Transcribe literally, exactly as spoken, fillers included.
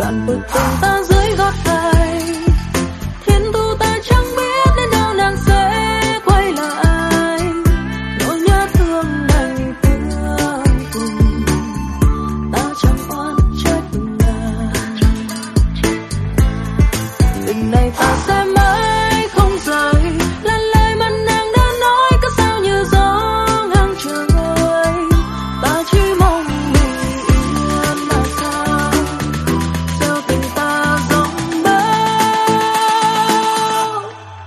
đoạn cuộc tình ta dưới gót thầy. Thiên thu ta chẳng biết đến đâu nàng sẽ quay lại, nỗi nhớ thương này tương cùng ta chẳng oán trách nàng. Tình này ta sẽ